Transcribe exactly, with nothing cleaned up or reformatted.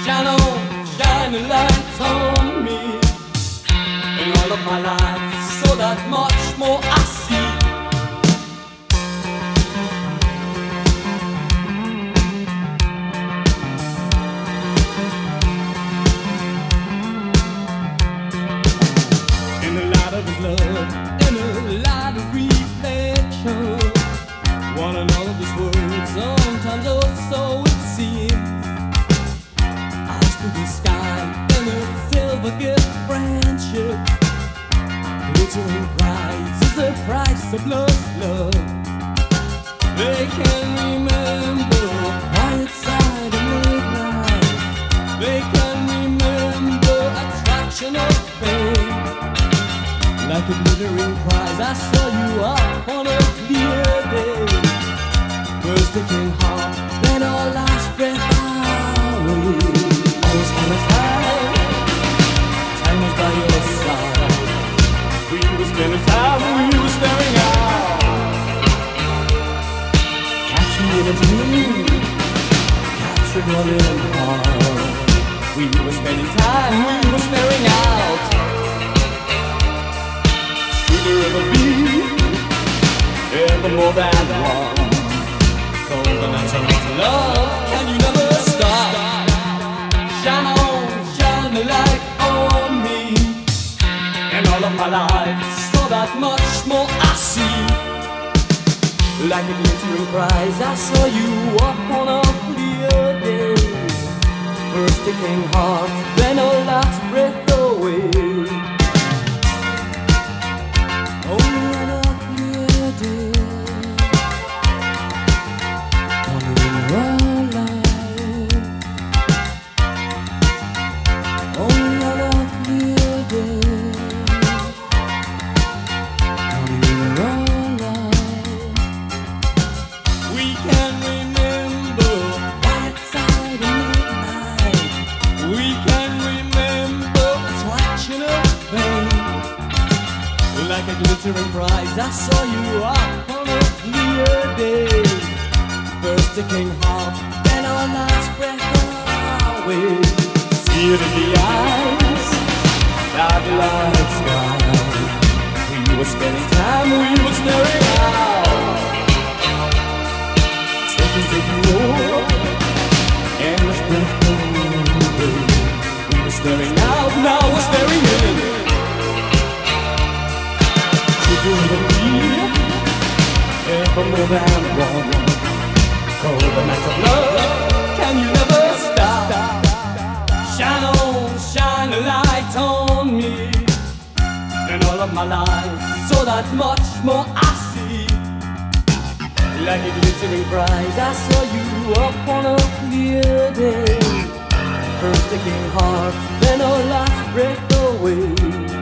Shine on, shine a light on me. In all of my life, so that much more I see. In the light of his love, in a light of reflection, one and all of this world, sometimes also it seems. Eyes to the sky in a silver gift friendship. Glittering prize is the price of lost love. They can remember quiet side of midnight. They can remember attraction of pain. Like a glittering prize, I saw you up on a clear day. First aching heart, then our last breath away. I was on a time, time was by your side. We were spending time, we were staring out. Catch me in a dream, captured one in a heart. We were spending time, we were staring out. Should there ever be, ever more than one? So the matter of love, can you never stop? Shine on, shine the light on me. And all of my life, so that much more I see. Like a glittering prize, I saw you up on a clear day. First aching heart, then a last breath away. Only on a clear day, wandering our life. Only on a clear day, wandering our life. We can remember that side of midnight. We can remember attraction of pain. Like a glittering prize, I saw you up on a clear day. First aching heart, then our last breath away. See it in the eyes, that light sky. We were spending time, we were staring out. Taking, taking more, endless breath away. We were staring out, now we're staring in. Could you ever be ever more than one? Cold the night of love, can you never stop? Shine on, shine a light on me. And all of my life, so that much more I see. Like a glittering prize, I saw you up on a clear day. First aching heart, then a last breath away.